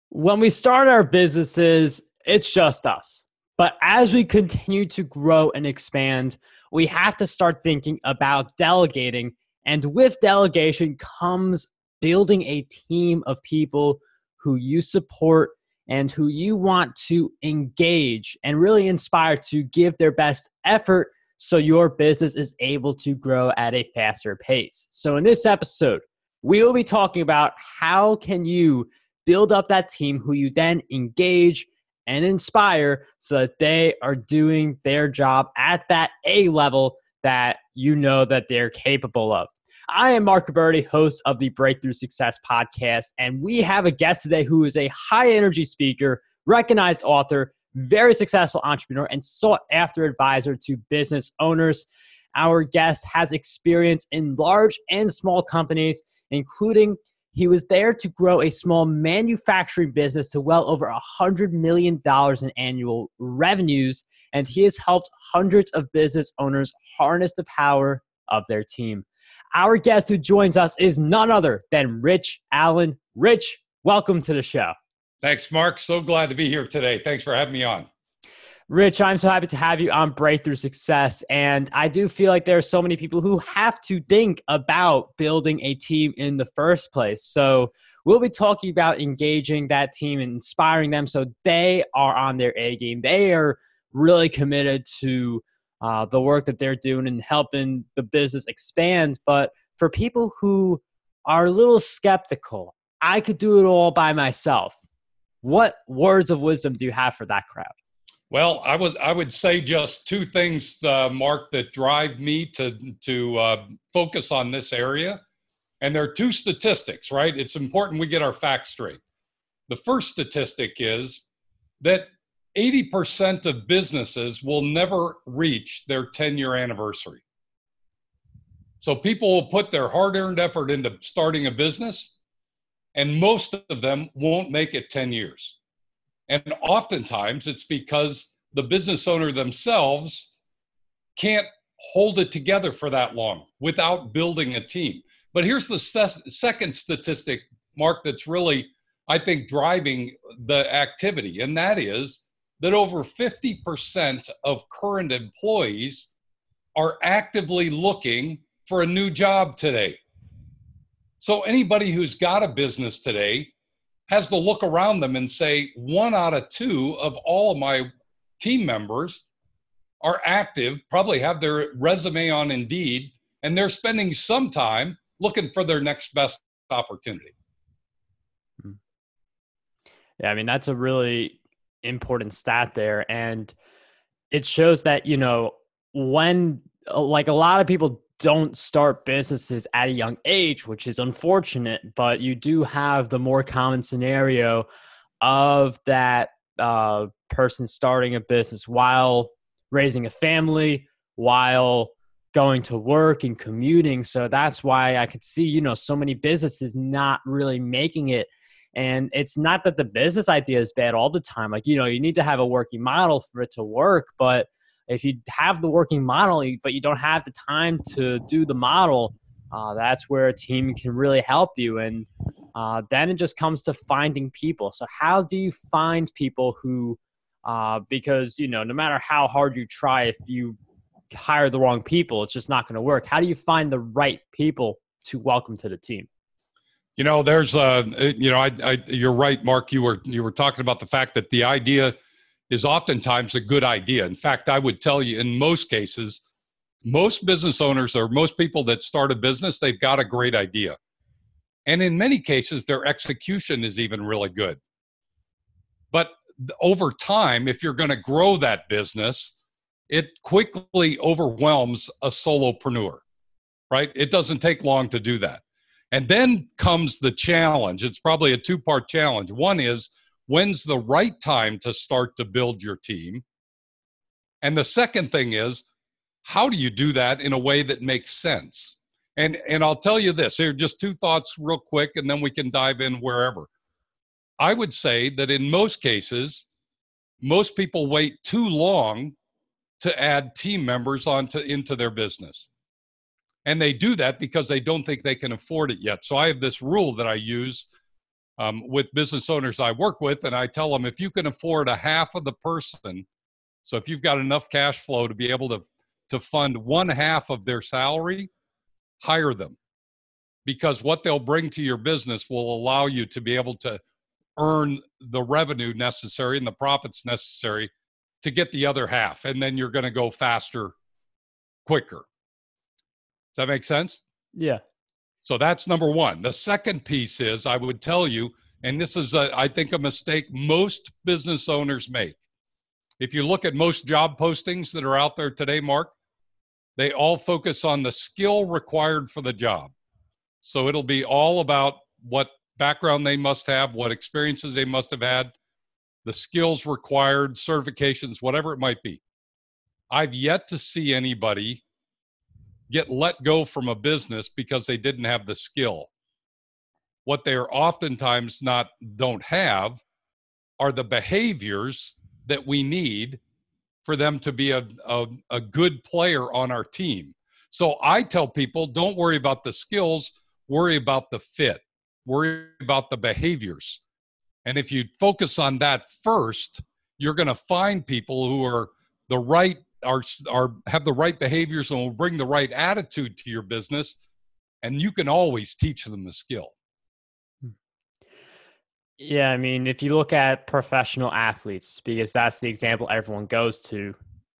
When we start our businesses, it's just us. But as we continue to grow and expand, we have to start thinking about delegating. And with delegation comes building a team of people who you support and who you want to engage and really inspire to give their best effort so your business is able to grow at a faster pace. So in this episode, we will be talking about how can you build up that team who you then engage and inspire so that they are doing their job at that A level that you know that they're capable of. I am Mark Roberti, host of the Breakthrough Success Podcast, and we have a guest today who is a high-energy speaker, recognized author, very successful entrepreneur, and sought-after advisor to business owners. Our guest has experience in large and small companies, including he was there to grow a small manufacturing business to well over $100 million in annual revenues, and he has helped hundreds of business owners harness the power of their team. Our guest who joins us is none other than Rich Allen. Rich, welcome to the show. Thanks, Mark. So glad to be here today. Thanks for having me on. Rich, I'm so happy to have you on Breakthrough Success. And I do feel like there are so many people who have to think about building a team in the first place. So we'll be talking about engaging that team and inspiring them so they are on their A game. They are really committed to the work that they're doing and helping the business expand. But for people who are a little skeptical, I could do it all by myself. What words of wisdom do you have for that crowd? Well, I would say just two things, Mark, that drive me to focus on this area. And there are two statistics, right? It's important we get our facts straight. The first statistic is that 80% of businesses will never reach their 10-year anniversary. So people will put their hard-earned effort into starting a business, and most of them won't make it 10 years. And oftentimes it's because the business owner themselves can't hold it together for that long without building a team. But here's the second statistic, Mark, that's really, I think, driving the activity. And that is that over 50% of current employees are actively looking for a new job today. So anybody who's got a business today has to look around them and say, 1 out of 2 of all of my team members are active, probably have their resume on Indeed, and they're spending some time looking for their next best opportunity. Yeah, I mean, that's a really important stat there. And it shows that, when like a lot of people don't start businesses at a young age, which is unfortunate, but you do have the more common scenario of that person starting a business while raising a family, while going to work and commuting. So that's why I could see, so many businesses not really making it. And it's not that the business idea is bad all the time. Like, you need to have a working model for it to work, but if you have the working model, but you don't have the time to do the model, that's where a team can really help you. And then it just comes to finding people. So how do you find people who, because, no matter how hard you try, if you hire the wrong people, it's just not going to work. How do you find the right people to welcome to the team? There's, you're right, Mark. You were talking about the fact that the idea is oftentimes a good idea. In fact, I would tell you in most cases, most business owners or most people that start a business, they've got a great idea. And in many cases, their execution is even really good. But over time, if you're going to grow that business, it quickly overwhelms a solopreneur, right? It doesn't take long to do that. And then comes the challenge. It's probably a two-part challenge. One is, when's the right time to start to build your team? And the second thing is, how do you do that in a way that makes sense? And I'll tell you this, here are just two thoughts real quick, and then we can dive in wherever. I would say that in most cases, most people wait too long to add team members into their business. And they do that because they don't think they can afford it yet. So I have this rule that I use with business owners I work with, and I tell them, if you can afford a half of the person, so if you've got enough cash flow to be able to fund one half of their salary, hire them, because what they'll bring to your business will allow you to be able to earn the revenue necessary and the profits necessary to get the other half. And then you're going to go faster, quicker. Does that make sense? Yeah. So that's number one. The second piece is, I would tell you, and this is, I think, a mistake most business owners make. If you look at most job postings that are out there today, Mark, they all focus on the skill required for the job. So it'll be all about what background they must have, what experiences they must have had, the skills required, certifications, whatever it might be. I've yet to see anybody get let go from a business because they didn't have the skill. What they're oftentimes don't have are the behaviors that we need for them to be a good player on our team. So I tell people, don't worry about the skills, worry about the fit, worry about the behaviors. And if you focus on that first, you're going to find people who are have the right behaviors and will bring the right attitude to your business, and you can always teach them the skill. Yeah, I mean, if you look at professional athletes, because that's the example everyone goes to,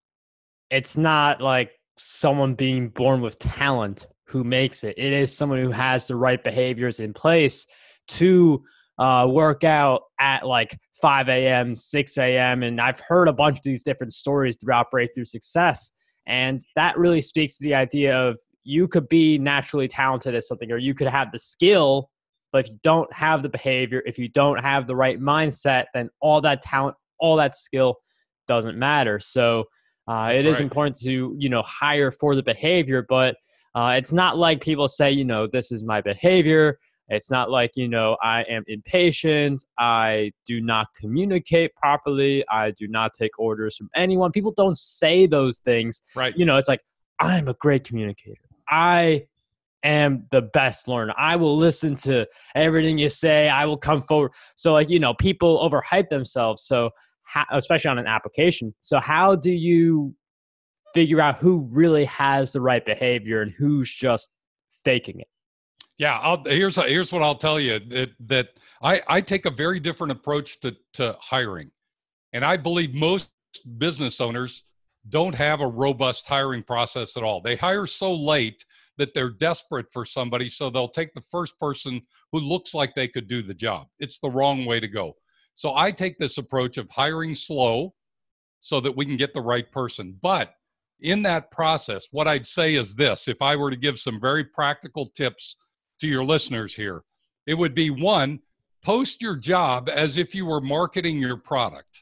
it's not like someone being born with talent who makes it. It is someone who has the right behaviors in place to work out at like 5 a.m., 6 a.m. And I've heard a bunch of these different stories throughout Breakthrough Success. And that really speaks to the idea of you could be naturally talented at something, or you could have the skill, but if you don't have the behavior, if you don't have the right mindset, then all that talent, all that skill doesn't matter. So it is important to, hire for the behavior, but it's not like people say, this is my behavior. It's not like, I am impatient. I do not communicate properly. I do not take orders from anyone. People don't say those things. Right. It's like, I'm a great communicator. I am the best learner. I will listen to everything you say. I will come forward. So people overhype themselves. So especially on an application. So how do you figure out who really has the right behavior and who's just faking it? Yeah, here's what I'll tell you, that I take a very different approach to hiring. And I believe most business owners don't have a robust hiring process at all. They hire so late that they're desperate for somebody, so they'll take the first person who looks like they could do the job. It's the wrong way to go. So I take this approach of hiring slow so that we can get the right person. But in that process, what I'd say is this: if I were to give some very practical tips to your listeners here, it would be, one, post your job as if you were marketing your product.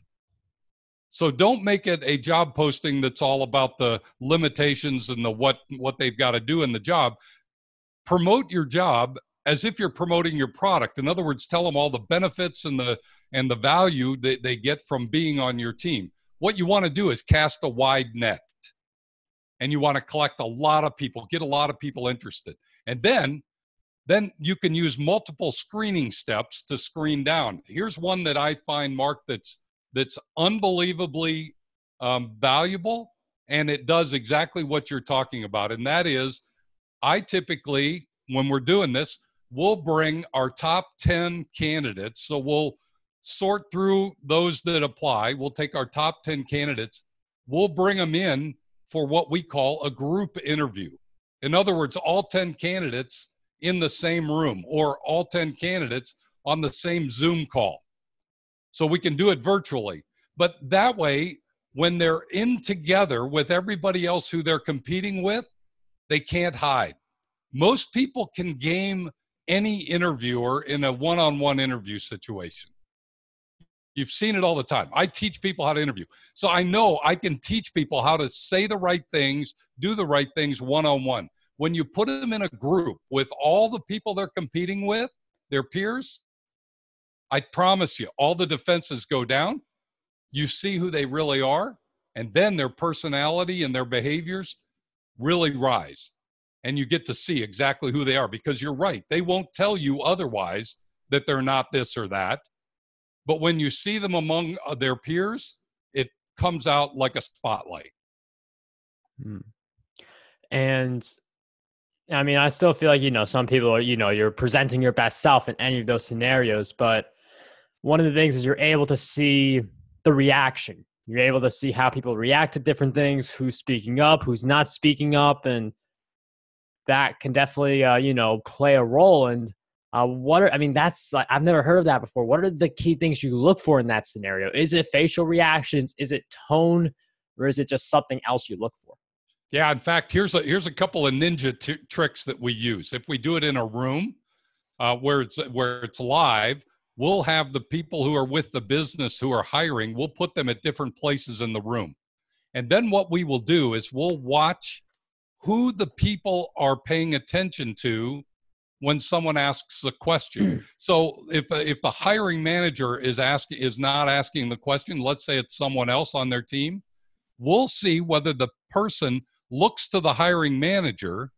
So don't make it a job posting that's all about the limitations and the what they've got to do in the job. Promote your job as if you're promoting your product. In other words, tell them all the benefits and the value that they get from being on your team. What you want to do is cast a wide net, and you want to collect a lot of people, get a lot of people interested. And then you can use multiple screening steps to screen down. Here's one that I find, Mark, that's unbelievably valuable, and it does exactly what you're talking about. And that is, I typically, when we're doing this, we'll bring our top 10 candidates. So we'll sort through those that apply. We'll take our top 10 candidates. We'll bring them in for what we call a group interview. In other words, all 10 candidates in the same room, or all 10 candidates on the same Zoom call. So we can do it virtually. But that way, when they're in together with everybody else who they're competing with, they can't hide. Most people can game any interviewer in a one-on-one interview situation. You've seen it all the time. I teach people how to interview. So I know I can teach people how to say the right things, do the right things one-on-one. When you put them in a group with all the people they're competing with, their peers, I promise you, all the defenses go down. You see who they really are, and then their personality and their behaviors really rise. And you get to see exactly who they are, because you're right. They won't tell you otherwise that they're not this or that. But when you see them among their peers, it comes out like a spotlight. Hmm. And I mean, I still feel like, some people are, you're presenting your best self in any of those scenarios. But one of the things is you're able to see the reaction. You're able to see how people react to different things, who's speaking up, who's not speaking up. And that can definitely, play a role. And that's like, I've never heard of that before. What are the key things you look for in that scenario? Is it facial reactions? Is it tone? Or is it just something else you look for? Yeah, in fact, here's a couple of ninja tricks that we use. If we do it in a room where it's live, we'll have the people who are with the business who are hiring, we'll put them at different places in the room. And then what we will do is we'll watch who the people are paying attention to when someone asks a question. So if the hiring manager is not asking the question, let's say it's someone else on their team, we'll see whether the person looks to the hiring manager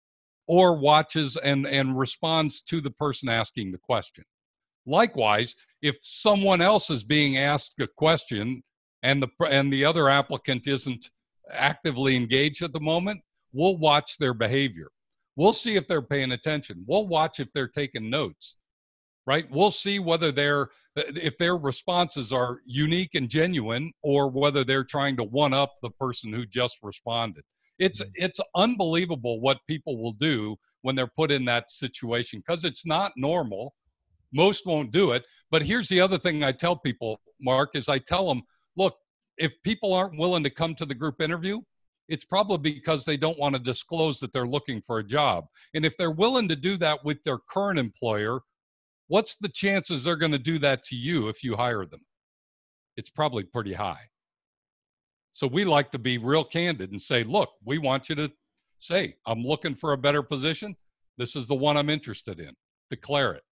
or watches and responds to the person asking the question. Likewise, if someone else is being asked a question and the other applicant isn't actively engaged at the moment, we'll watch their behavior. We'll see if they're paying attention. We'll watch if they're taking notes, right? We'll see whether if their responses are unique and genuine or whether they're trying to one-up the person who just responded. It's unbelievable what people will do when they're put in that situation because it's not normal. Most won't do it. But here's the other thing I tell people, Mark, is I tell them, look, if people aren't willing to come to the group interview, it's probably because they don't want to disclose that they're looking for a job. And if they're willing to do that with their current employer, what's the chances they're going to do that to you if you hire them? It's probably pretty high. So we like to be real candid and say, look, we want you to say, I'm looking for a better position. This is the one I'm interested in. Declare it.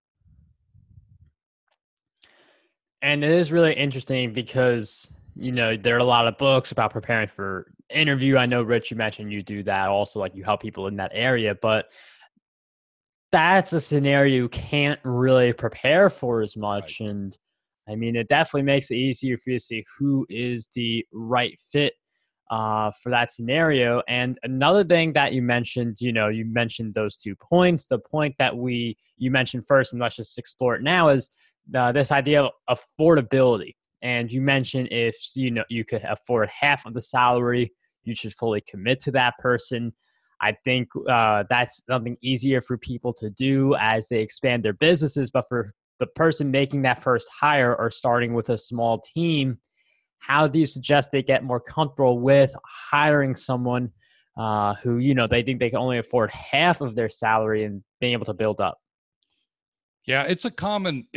And it is really interesting because, there are a lot of books about preparing for interview. I know, Rich, you mentioned you do that also, like you help people in that area, but that's a scenario you can't really prepare for as much. Right. And I mean, it definitely makes it easier for you to see who is the right fit for that scenario. And another thing that you mentioned, you mentioned those 2 points. The point that you mentioned first, and let's just explore it now, is this idea of affordability. And you mentioned if you could afford half of the salary, you should fully commit to that person. I think that's something easier for people to do as they expand their businesses. But for the person making that first hire or starting with a small team, how do you suggest they get more comfortable with hiring someone who, they think they can only afford half of their salary and being able to build up? Yeah, it's a common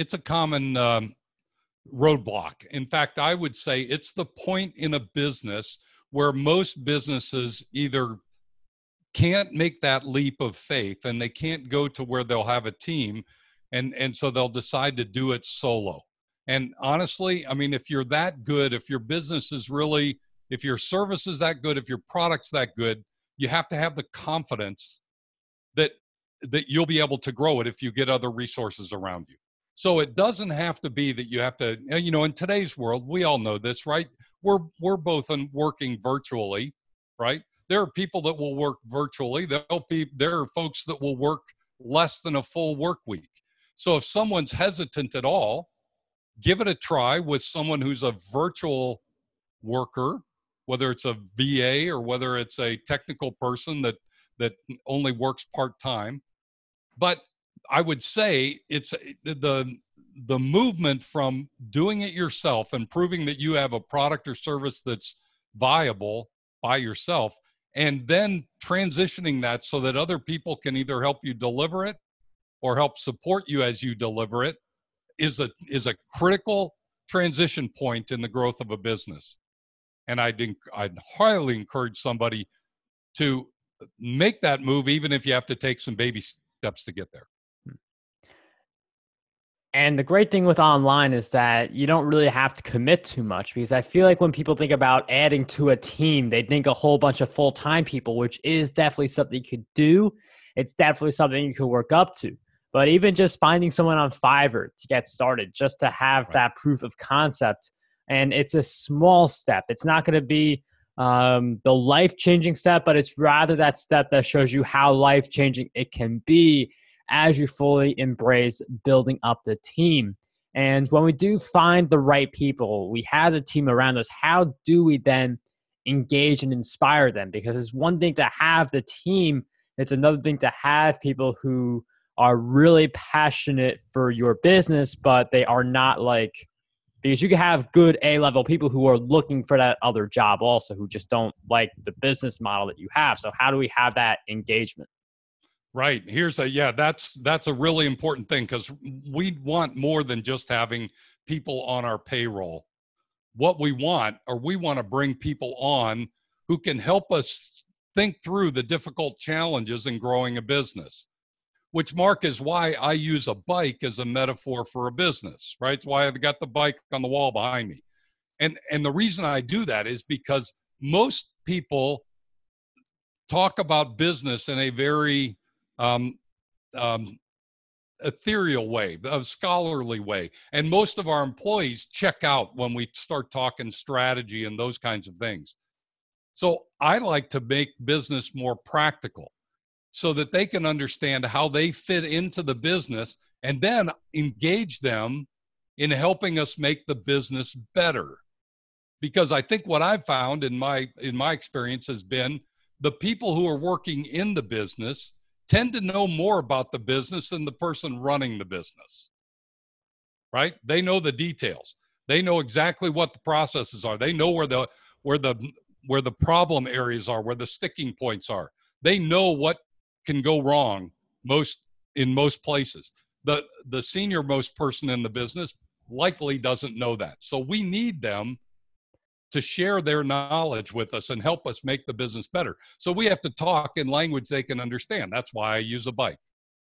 roadblock. In fact, I would say it's the point in a business where most businesses either can't make that leap of faith and they can't go to where they'll have a team. And so they'll decide to do it solo. And honestly, I mean, if you're that good, if your business is really, if your service is that good, if your product's that good, you have to have the confidence that you'll be able to grow it if you get other resources around you. So it doesn't have to be that you have to, in today's world, we all know this, right? We're both working virtually, right? There are people that will work virtually. There are folks that will work less than a full work week. So if someone's hesitant at all, give it a try with someone who's a virtual worker, whether it's a VA or whether it's a technical person that only works part-time. But I would say it's the movement from doing it yourself and proving that you have a product or service that's viable by yourself, and then transitioning that so that other people can either help you deliver it or help support you as you deliver it is a critical transition point in the growth of a business. And I'd highly encourage somebody to make that move, even if you have to take some baby steps to get there. And the great thing with online is that you don't really have to commit too much, because I feel like when people think about adding to a team, they think a whole bunch of full-time people, which is definitely something you could do. It's definitely something you could work up to. but even just finding someone on Fiverr to get started, just to have Right. that proof of concept. And it's a small step. It's not going to be the life-changing step, but it's rather that step that shows you how life-changing it can be as you fully embrace building up the team. And when we do find the right people, we have the team around us, how do we then engage and inspire them? Because it's one thing to have the team, it's another thing to have people who are really passionate for your business, but they are not like, because you can have good A-level people who are looking for that other job also, who just don't like the business model that you have. So how do we have that engagement? Right. That's a really important thing, because we want more than just having people on our payroll. What we want to bring people on who can help us think through the difficult challenges in growing a business, which, Mark, is why I use a bike as a metaphor for a business, right? It's why I've got the bike on the wall behind me. And the reason I do that is because most people talk about business in a very um, um, ethereal way, a scholarly way. And most of our employees check out when we start talking strategy and those kinds of things. So I like to make business more practical so that they can understand how they fit into the business, and then engage them in helping us make the business better. Because I think what I've found in my experience has been the people who are working in the business tend to know more about the business than the person running the business, right? They know the details. They know exactly what the processes are. They know where the problem areas are, where the sticking points are. They know what can go wrong in most places. The senior most person in the business likely doesn't know that. So we need them to share their knowledge with us and help us make the business better. So we have to talk in language they can understand. That's why I use a bike.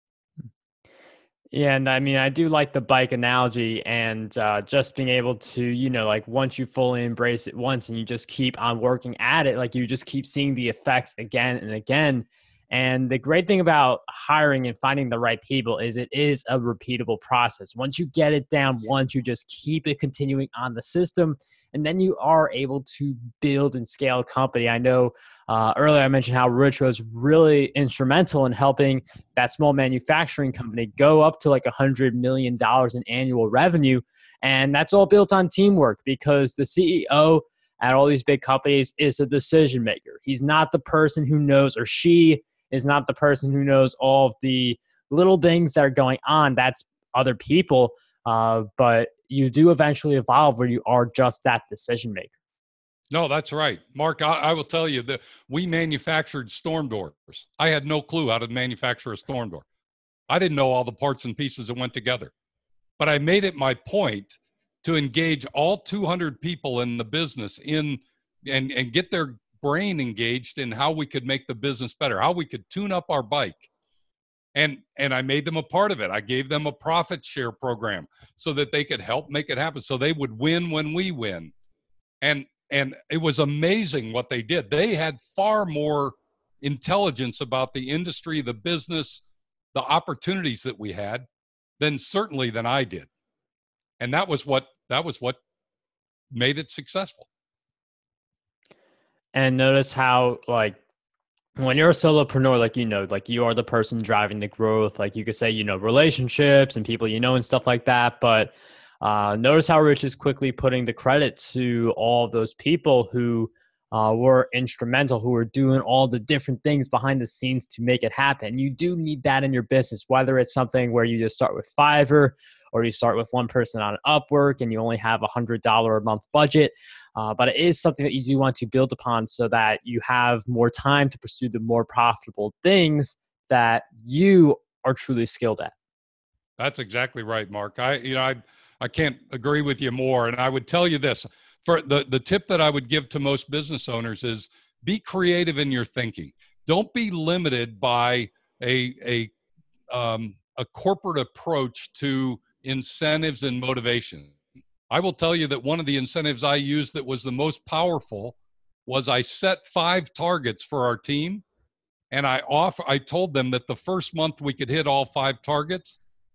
Yeah, and I mean, I do like the bike analogy, and just being able to, like once you fully embrace it once and you just keep on working at it, like you just keep seeing the effects again and again. And the great thing about hiring and finding the right people is it is a repeatable process. Once you get it down, once you just keep it continuing on the system, and then you are able to build and scale a company. I know earlier I mentioned how Rich was really instrumental in helping that small manufacturing company go up to like $100 million in annual revenue. And that's all built on teamwork, because the CEO at all these big companies is a decision maker. He's not the person who knows, or she is not the person who knows all of the little things that are going on. That's other people. But you do eventually evolve where you are just that decision maker. No, that's right. Mark, I will tell you that we manufactured storm doors. I had no clue how to manufacture a storm door. I didn't know all the parts and pieces that went together. But I made it my point to engage all 200 people in the business and get their brain engaged in how we could make the business better, how we could tune up our bike. And I made them a part of it. I gave them a profit share program so that they could help make it happen, so they would win when we win. And it was amazing what they did. They had far more intelligence about the industry, the business, the opportunities that we had than I did. And that was what made it successful. And notice how, like, when you're a solopreneur, like you are the person driving the growth. Like you could say, relationships and people, and stuff like that. But notice how Rich is quickly putting the credit to all of those people who were instrumental, who were doing all the different things behind the scenes to make it happen. You do need that in your business, whether it's something where you just start with Fiverr, or you start with one person on Upwork and you only have $100 a month budget. But it is something that you do want to build upon so that you have more time to pursue the more profitable things that you are truly skilled at. That's exactly right, Mark. I can't agree with you more. And I would tell you this, for the tip that I would give to most business owners is be creative in your thinking. Don't be limited by a corporate approach to incentives and motivation. I will tell you that one of the incentives I used that was the most powerful was I set 5 targets for our team. And I told them that the first month we could hit all 5 targets,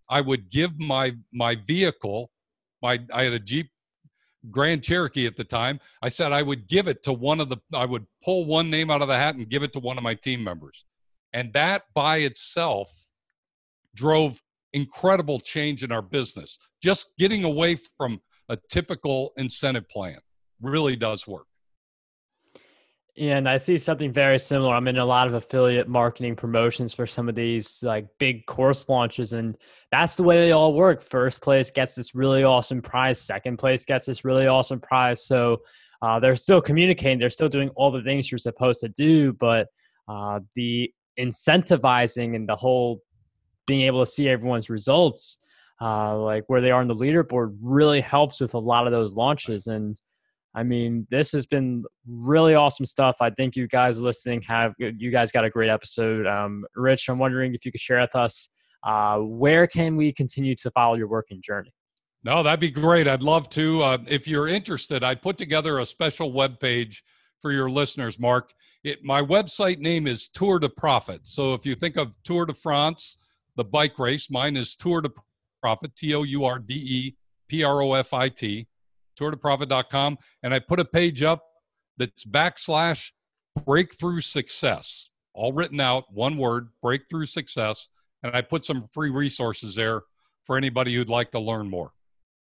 I would give my vehicle, I had a Jeep Grand Cherokee at the time. I said I would give it to I would pull one name out of the hat and give it to one of my team members. And that by itself drove incredible change in our business. Just getting away from a typical incentive plan really does work. And I see something very similar. I'm in a lot of affiliate marketing promotions for some of these like big course launches, and that's the way they all work. First place gets this really awesome prize. Second place gets this really awesome prize. So they're still communicating. They're still doing all the things you're supposed to do, but the incentivizing and the whole being able to see everyone's results, like where they are on the leaderboard, really helps with a lot of those launches. And I mean, this has been really awesome stuff. I think you guys listening you guys got a great episode. Rich, I'm wondering if you could share with us, where can we continue to follow your working journey? No, that'd be great. I'd love to. If you're interested, I put together a special webpage for your listeners, Mark. My website name is Tour de Profit. So if you think of Tour de France, the bike race, mine is Tour de Profit, TOURDEPROFIT. tourdeprofit.com, and I put a page up that's /breakthrough success, all written out, one word, breakthrough success, and I put some free resources there for anybody who'd like to learn more.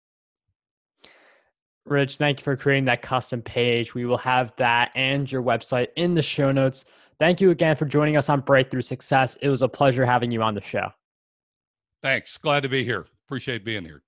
Rich, thank you for creating that custom page. We will have that and your website in the show notes. Thank you again for joining us on Breakthrough Success. It was a pleasure having you on the show. Thanks. Glad to be here. Appreciate being here.